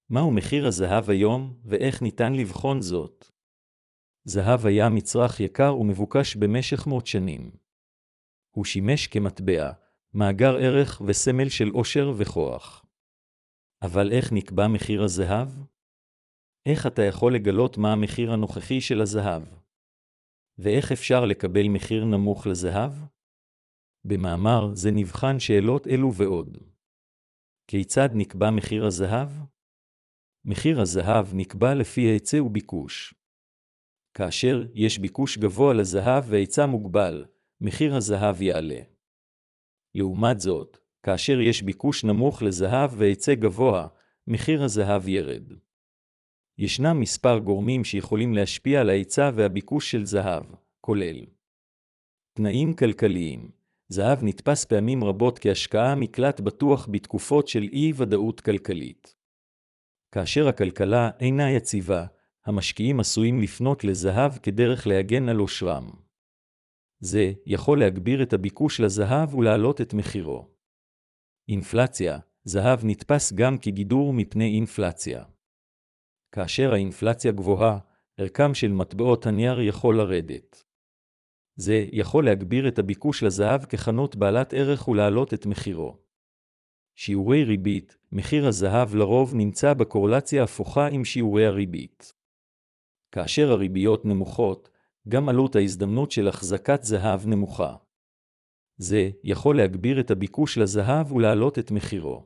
מהו מחיר הזהב היום, ואיך ניתן לבחון זאת? זהב היה מצרך יקר ומבוקש במשך מאות שנים. הוא שימש כמטבע, מאגר ערך וסמל של עושר וכוח. אבל איך נקבע מחיר הזהב? איך אתה יכול לגלות מה המחיר הנוכחי של הזהב? ואיך אפשר לקבל מחיר נמוך לזהב? במאמר זה נבחן שאלות אלו ועוד. כיצד נקבע מחיר הזהב? מחיר הזהב נקבע לפי היצע וביקוש. כאשר יש ביקוש גבוה לזהב והיצע מוגבל, מחיר הזהב יעלה. לעומת זאת, כאשר יש ביקוש נמוך לזהב והיצע גבוה, מחיר הזהב ירד. ישנם מספר גורמים שיכולים להשפיע על ההיצע והביקוש של זהב, כולל תנאים כלכליים. זהב נתפס פעמים רבות כהשקעה מקלט בטוח בתקופות של אי-ודאות כלכלית. כאשר הכלכלה אינה יציבה, המשקיעים עשויים לפנות לזהב כדרך להגן על עושרם. זה יכול להגביר את הביקוש לזהב ולהעלות את מחירו. אינפלציה, זהב נתפס גם כגידור מפני אינפלציה. כאשר האינפלציה גבוהה, ערכם של מטבעות הנייר יכול לרדת. זה יכול להגביר את הביקוש לזהב כחנות בעלת ערך ולהעלות את מחירו. שיעורי ריבית, מחיר הזהב לרוב נמצא בקורלציה הפוכה עם שיעורי הריבית. כאשר הריביות נמוכות, גם עלות ההזדמנות של החזקת זהב נמוכה. זה יכול להגביר את הביקוש לזהב ולהעלות את מחירו.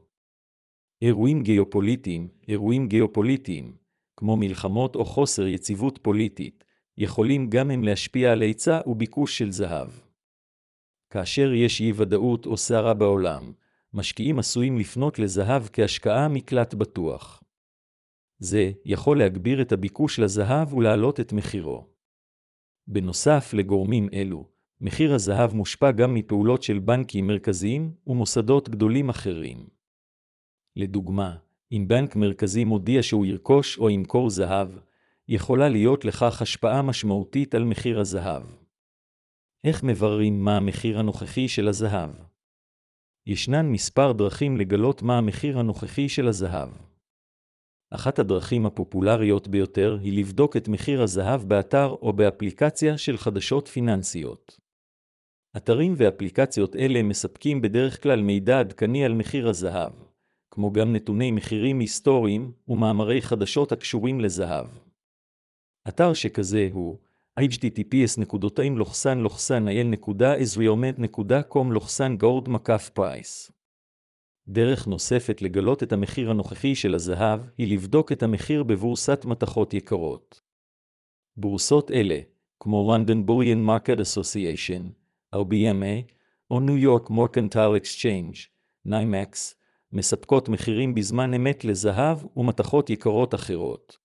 אירועים גיאופוליטיים, כמו מלחמות או חוסר יציבות פוליטית, יכולים גם הם להשפיע על היצע וביקוש של זהב. כאשר יש אי-ודאות או סערה בעולם, משקיעים עשויים לפנות לזהב כהשקעה מקלט בטוח. זה יכול להגביר את הביקוש לזהב ולהעלות את מחירו. בנוסף לגורמים אלו, מחיר הזהב מושפע גם מפעולות של בנקים מרכזיים ומוסדות גדולים אחרים. לדוגמה, אם בנק מרכזי מודיע שהוא ירכוש או ימכור זהב, יכולה להיות לכך השפעה משמעותית על מחיר הזהב. איך מבררים מה המחיר הנוכחי של הזהב? ישנן מספר דרכים לגלות מה המחיר הנוכחי של הזהב. אחת הדרכים הפופולריות ביותר היא לבדוק את מחיר הזהב באתר או באפליקציה של חדשות פיננסיות. אתרים ואפליקציות אלה מספקים בדרך כלל מידע עדכני על מחיר הזהב, כמו גם נתוני מחירים היסטוריים ומאמרי חדשות הקשורים לזהב. אתר שכזה הוא https://il.israelmed.com/gold-price. דרך נוספת לגלות את המחיר הנוכחי של הזהב היא לבדוק את המחיר בבורסת מתכות יקרות. בורסות אלה, כמו London Bullion Market Association, RBMA, או New York Mercantile Exchange, NYMEX, מספקות מחירים בזמן אמת לזהב ומתכות יקרות אחרות.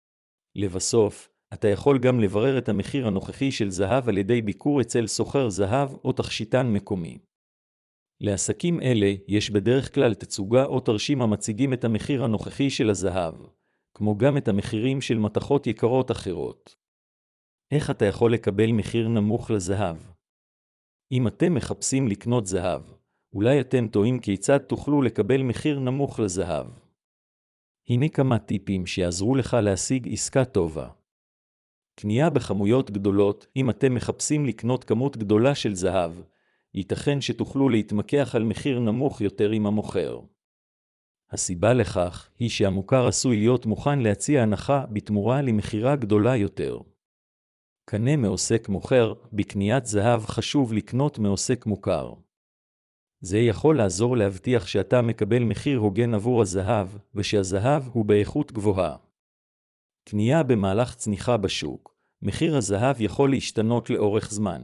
לבסוף, אתה יכול גם לברר את המחיר הנוכחי של זהב על ידי ביקור אצל סוחר זהב או תכשיטן מקומי. לעסקים אלה יש בדרך כלל תצוגה או תרשים המציגים את המחיר הנוכחי של הזהב, כמו גם את המחירים של מתכות יקרות אחרות. איך אתה יכול לקבל מחיר נמוך לזהב? אם אתם מחפשים לקנות זהב, אולי אתם תוהים כיצד תוכלו לקבל מחיר נמוך לזהב. הנה כמה טיפים שיעזרו לך להשיג עסקה טובה. קנייה בכמויות גדולות. אם אתם מחפשים לקנות כמות גדולה של זהב, ייתכן שתוכלו להתמקח על מחיר נמוך יותר עם המוכר. הסיבה לכך היא שהמוכר עשוי להיות מוכן להציע הנחה בתמורה למחירה גדולה יותר. קנה מעוסק מוכר, בקניית זהב חשוב לקנות מעוסק מוכר. זה יכול לעזור להבטיח שאתה מקבל מחיר הוגן עבור הזהב, ושהזהב הוא באיכות גבוהה. קנייה במהלך צניחה בשוק. מחיר הזהב יכול להשתנות לאורך זמן.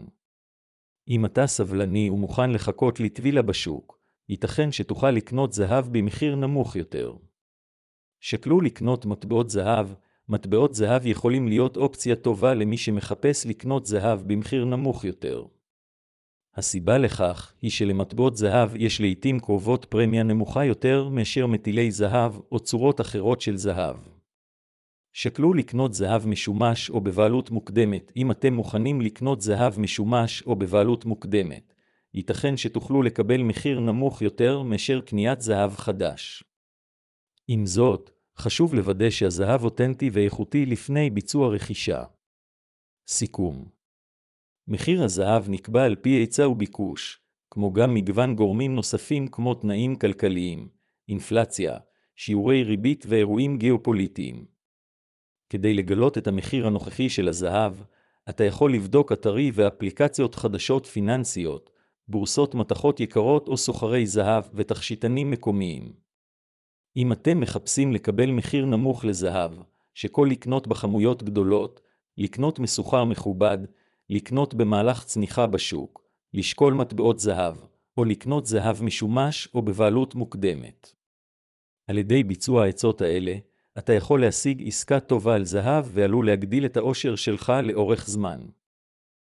אם אתה סבלני ומוכן לחכות לטבילה בשוק, ייתכן שתוכל לקנות זהב במחיר נמוך יותר. שקלו לקנות מטבעות זהב. מטבעות זהב יכולים להיות אופציה טובה למי שמחפש לקנות זהב במחיר נמוך יותר. הסיבה לכך היא שלמטבעות זהב יש לעתים קרובות פרמיה נמוכה יותר מאשר מטילי זהב או צורות אחרות של זהב. שקלו לקנות זהב משומש או בבעלות מוקדמת. אם אתם מוכנים לקנות זהב משומש או בבעלות מוקדמת, ייתכן שתוכלו לקבל מחיר נמוך יותר מאשר קניית זהב חדש. עם זאת, חשוב לוודא שהזהב אותנטי ואיכותי לפני ביצוע רכישה. סיכום. מחיר הזהב נקבע על פי היצע וביקוש, כמו גם מגוון גורמים נוספים כמו תנאים כלכליים, אינפלציה, שיעורי ריבית ואירועים גיאופוליטיים. כדי לגלות את המחיר הנוכחי של הזהב, אתה יכול לבדוק אתרי ואפליקציות חדשות פיננסיות, בורסות מתכות יקרות או סוחרי זהב ותכשיטנים מקומיים. אם אתם מחפשים לקבל מחיר נמוך לזהב, שכל לקנות בכמויות גדולות, לקנות מסוחר מכובד, לקנות במהלך צניחה בשוק, לשקול מטבעות זהב, או לקנות זהב משומש או בבעלות מוקדמת. על ידי ביצוע העצות האלה, אתה יכול להשיג עסקה טובה על זהב ועלול להגדיל את העושר שלך לאורך זמן.